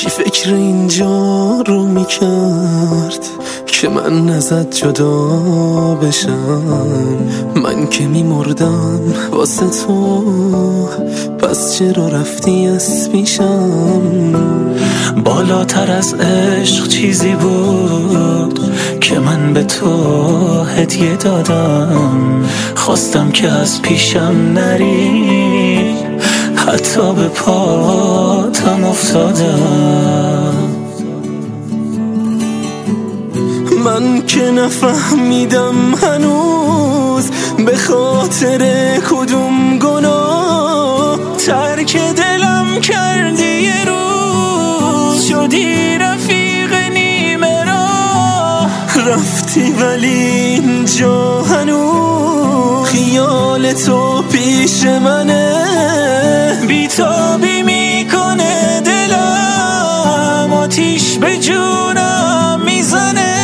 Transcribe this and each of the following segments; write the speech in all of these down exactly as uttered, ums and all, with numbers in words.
کی فکر اینجا رو میکرد که من ازت جدا بشم؟ من که میمردم واسه تو، پس چرا رفتی از پیشم؟ بالاتر از عشق چیزی بود که من به تو هدیه دادم. خواستم که از پیشم نری، حتی به پاتم افتادم. من که نفهمیدم هنوز به خاطر کدوم گناه ترک دلم کردی. یه روز شدی رفیق نیمه راه، رفتی ولی اینجا هنوز خیال تو پیش منه. بیتابی میکنه دلم، آتیش به جونم میزنه.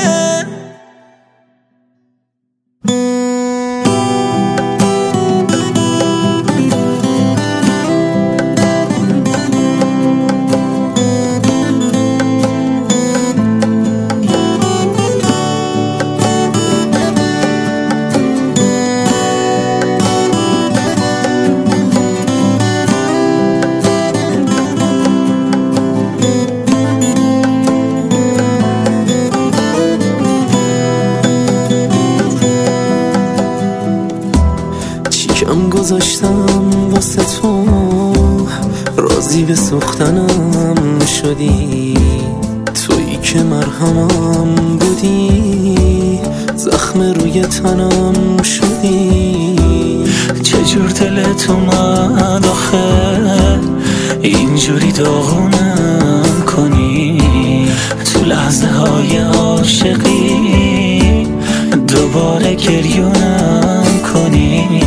کم گذاشتم واسه تو، راضی به سوختنم شدی. تویی که مرهمم بودی، زخم روی تنم شدی. چجور دلت اومد آخه اینجوری داغونم کنی؟ تو لحظه های عاشقی دوباره گریونم کنی.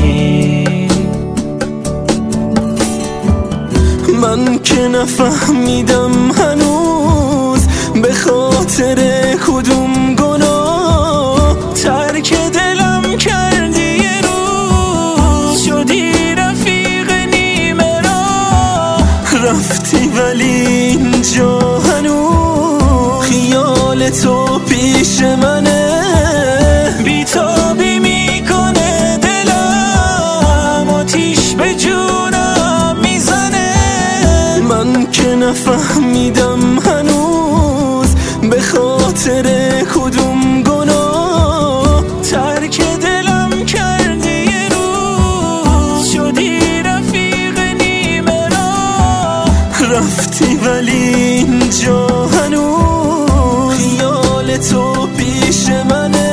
من که نفهمیدم هنوز به خاطر کدوم گناه ترک دلم کردی. یه روز شدی رفیق نیمه راه، رفتی ولی اینجا هنوز خیال تو پیش منه. بیتابی میکنه دلم، آتیش به جونم میزنه. من که نفهمیدم هنوز به خاطر کدوم گناه ترک دلم کردی. یه روز شدی رفیق نیمه راه، رفتی ولی اینجا هنوز خیال تو پیش منه.